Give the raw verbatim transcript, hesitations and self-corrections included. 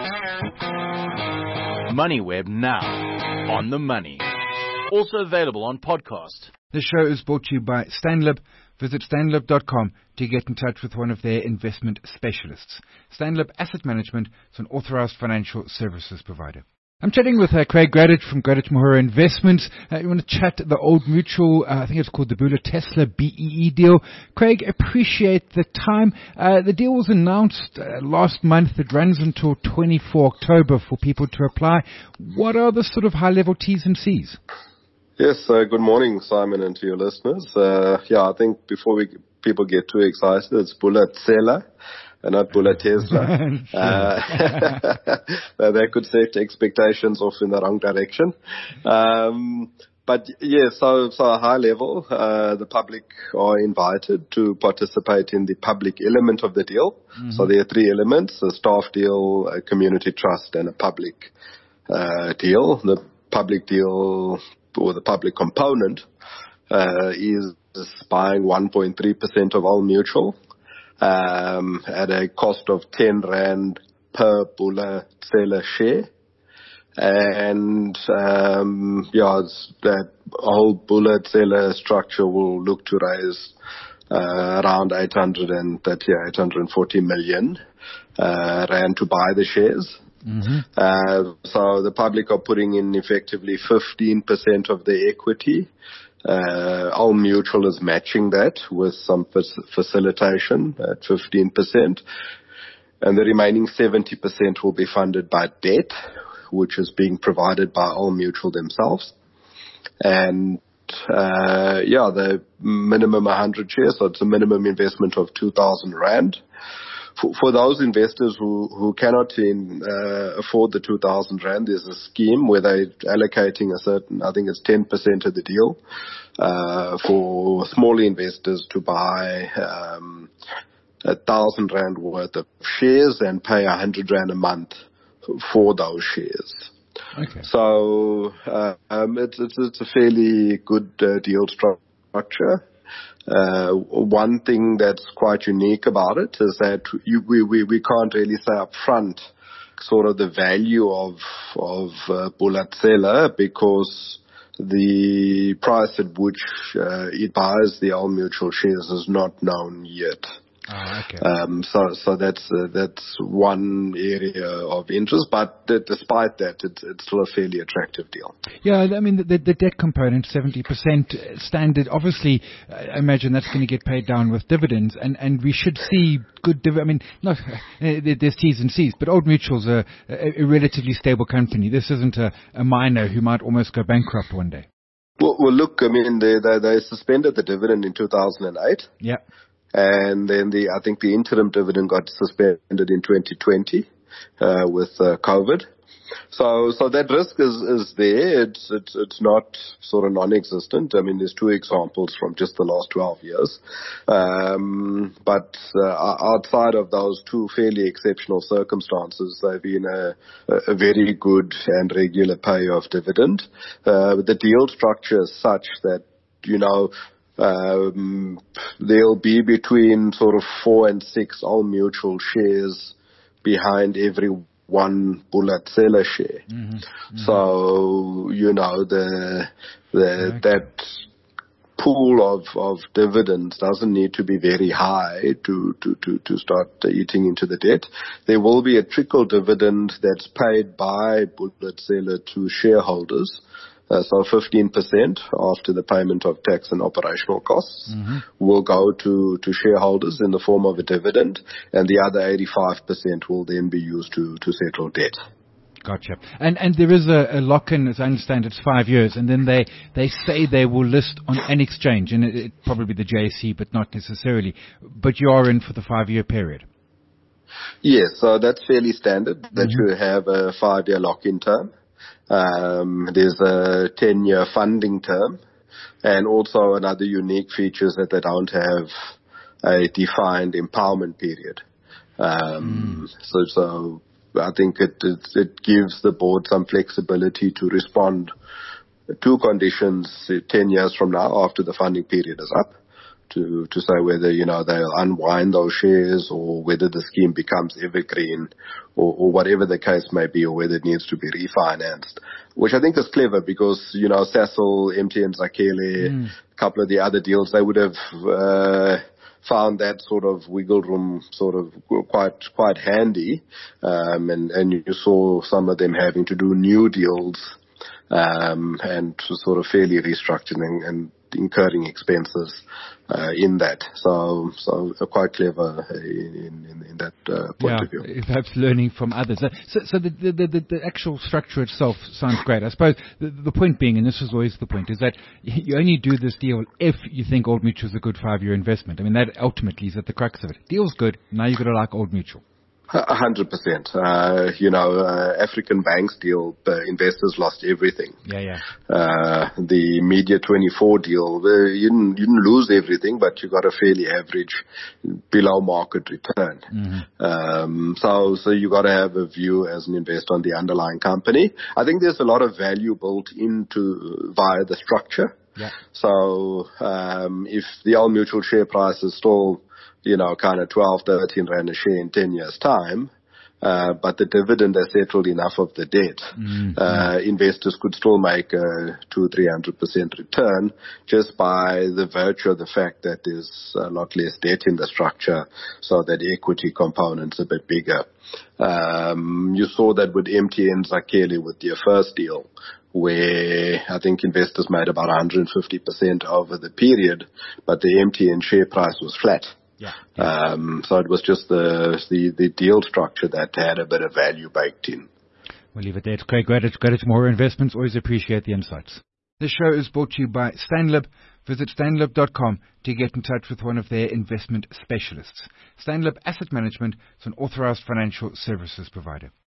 MoneyWeb now, on the money. Also available on podcast. The show is brought to you by Stanlib. Visit stanlib dot com to get in touch with one of their investment specialists. Stanlib Asset Management is an authorized financial services provider. I'm chatting with uh, Craig Gradich from Gradich Mahura Investments. Uh, you want to chat the Old Mutual, uh, I think it's called the Bula Tesla B E E deal. Craig, appreciate the time. Uh, the deal was announced uh, last month. It runs until the twenty-fourth of October for people to apply. What are the sort of high-level T's and C's? Yes, uh, good morning, Simon, and to your listeners. Uh, yeah, I think before we people get too excited, it's Bula Tesla. And not Bula Tesla. uh, that could set expectations off in the wrong direction. Um, but yeah, so, so a high level, uh, the public are invited to participate in the public element of the deal. Mm-hmm. So there are three elements: a staff deal, a community trust, and a public, uh, deal. The public deal, or the public component, uh, is buying one point three percent of Old Mutual. Um, at a cost of ten rand per Bula Tsela share. And, um, yeah, it's that whole Bula Tsela structure will look to raise, uh, around eight hundred thirty, eight hundred forty million, uh, rand to buy the shares. Mm-hmm. Uh, so the public are putting in effectively fifteen percent of their equity. Uh, Old Mutual is matching that with some fac- facilitation at fifteen percent. And the remaining seventy percent will be funded by debt, which is being provided by Old Mutual themselves. And, uh, yeah, the minimum one hundred shares, so it's a minimum investment of two thousand rand. For, for those investors who, who cannot in, uh, afford the two thousand rand, there's a scheme where they're allocating a certain, I think it's ten percent of the deal, uh, for small investors to buy, um, a thousand rand worth of shares and pay a hundred rand a month for those shares. Okay. So, uh, um, it's, it's, it's a fairly good uh, deal structure. Uh, one thing that's quite unique about it is that you, we, we, we can't really say up front sort of the value of, of, uh, Bula Tsela, because the price at which, uh, it buys the Old Mutual shares is not known yet. Oh, okay. Um, so, so that's, uh, that's one area of interest, but uh, despite that, it's, it's still a fairly attractive deal. Yeah, I mean, the, the debt component, seventy percent standard, obviously, I imagine that's going to get paid down with dividends, and, and we should see good div- I mean, not, uh, there's T's and C's, but Old Mutual's a, a, a relatively stable company. This isn't a, a miner who might almost go bankrupt one day. Well, well look, I mean, they, they, they suspended the dividend in two thousand eight. Yeah. And then the, I think the interim dividend got suspended in twenty twenty, uh, with, uh, COVID. So, so that risk is, is there. It's, it's, it's not sort of non-existent. I mean, there's two examples from just the last twelve years. Um, but, uh, outside of those two fairly exceptional circumstances, they've been a, a very good and regular pay of dividend. Uh, the deal structure is such that, you know, Um, there'll be between sort of four and six Old Mutual shares behind every one Bula Tsela share. Mm-hmm. Mm-hmm. So, you know, the, the, okay. that pool of, of dividends doesn't need to be very high to, to, to, to start eating into the debt. There will be a trickle dividend that's paid by Bula Tsela to shareholders. Uh, so fifteen percent after the payment of tax and operational costs mm-hmm. will go to, to shareholders in the form of a dividend, and the other eighty-five percent will then be used to, to settle debt. Gotcha. And and there is a, a lock-in, as I understand, it's five years, and then they, they say they will list on an exchange, and it, it probably the J S E, but not necessarily. But you are in for the five-year period. Yes, so that's fairly standard, mm-hmm. that you have a five-year lock-in term. Um, there's a ten-year funding term, and also another unique feature is that they don't have a defined empowerment period. Um, mm. So, so I think it, it it gives the board some flexibility to respond to conditions ten years from now after the funding period is up, to, to say whether, you know, they'll unwind those shares or whether the scheme becomes evergreen or, or whatever the case may be, or whether it needs to be refinanced, which I think is clever because, you know, Sasol, M T N Zakhele, mm. a couple of the other deals, they would have, uh, found that sort of wiggle room sort of quite, quite handy. Um, and, and you saw some of them having to do new deals, um, and sort of fairly restructuring and incurring expenses uh, in that. So, so quite clever in, in, in that uh, point yeah, of view. Perhaps learning from others. So, so the, the, the, the actual structure itself sounds great. I suppose the, the point being, and this is always the point, is that you only do this deal if you think Old Mutual is a good five-year investment. I mean, that ultimately is at the crux of it. Deal's good. Now you've got to like Old Mutual. A hundred percent. Uh, you know, uh, African Banks deal, uh, investors lost everything. Yeah, yeah. Uh, the Media twenty-four deal, uh, you didn't, you didn't lose everything, but you got a fairly average below market return. Mm-hmm. Um, so, so you got to have a view as an investor on the underlying company. I think there's a lot of value built into via the structure. Yeah. So, um, if the Old Mutual share price is still, you know, kind of twelve, thirteen rand a share in ten years time, uh, but the dividend has settled enough of the debt, mm-hmm. uh, investors could still make a two, three hundred percent return just by the virtue of the fact that there's a lot less debt in the structure, so that the equity component's a bit bigger. Um, you saw that with M T N Zakhele with their first deal, where I think investors made about one hundred fifty percent over the period, but the M T N share price was flat. Yeah, yeah. Um, so it was just the, the the deal structure that had a bit of value baked in. We'll leave it there. It's great. Great. It's great. It's more investments. Always appreciate the insights. This show is brought to you by Stanlib. Visit stanlib dot com to get in touch with one of their investment specialists. Stanlib Asset Management is an authorized financial services provider.